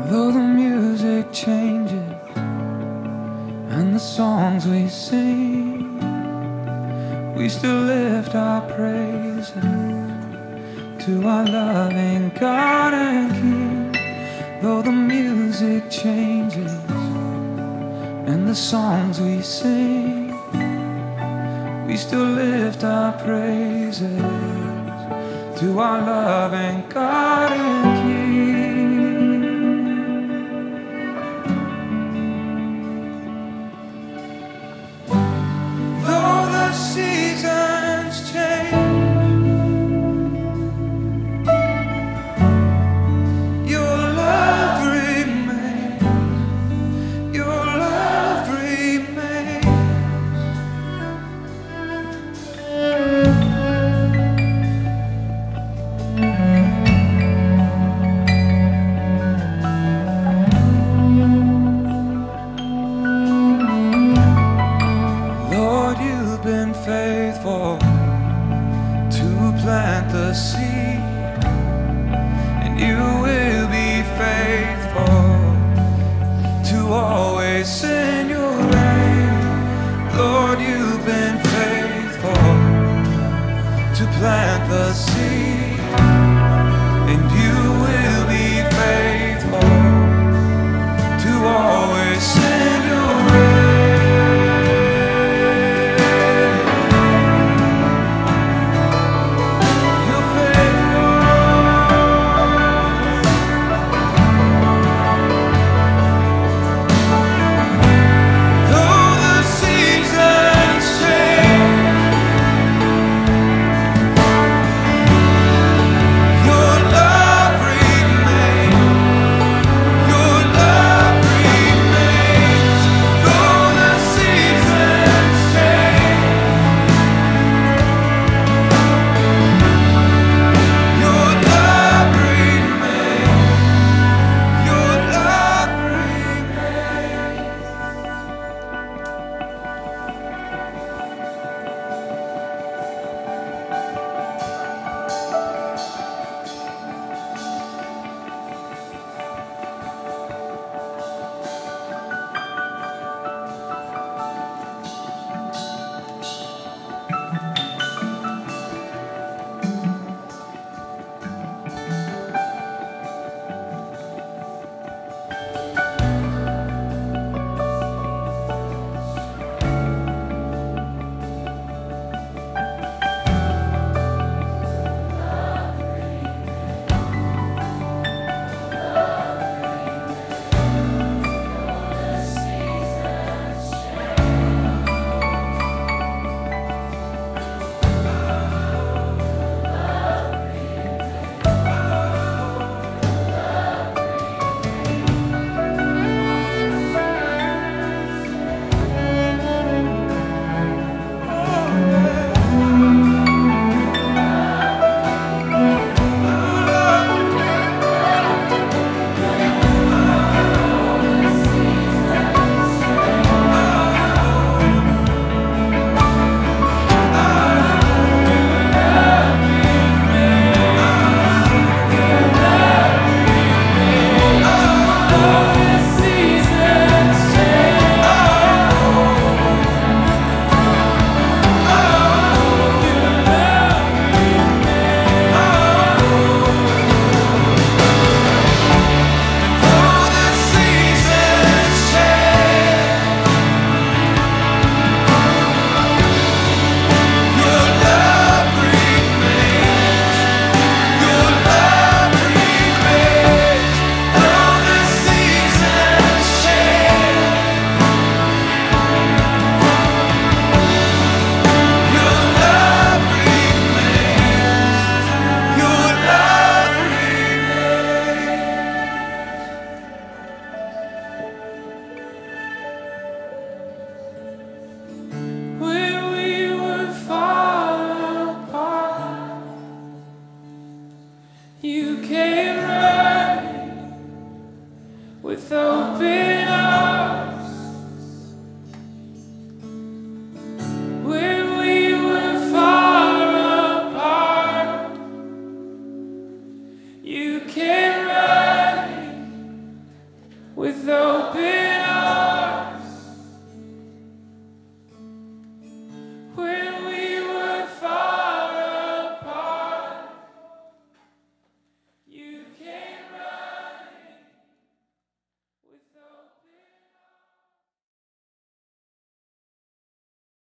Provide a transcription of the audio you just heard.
Though the music changes and the songs we sing, we still lift our praises to our loving God and King. Though the music changes and the songs we sing, we still lift our praises to our loving God and King. Though the seasons change, your love remains, your love remains. Lord, you've been faithful to plant the seed, and you will be faithful to always send your rain. Lord, you've been faithful to plant the seed,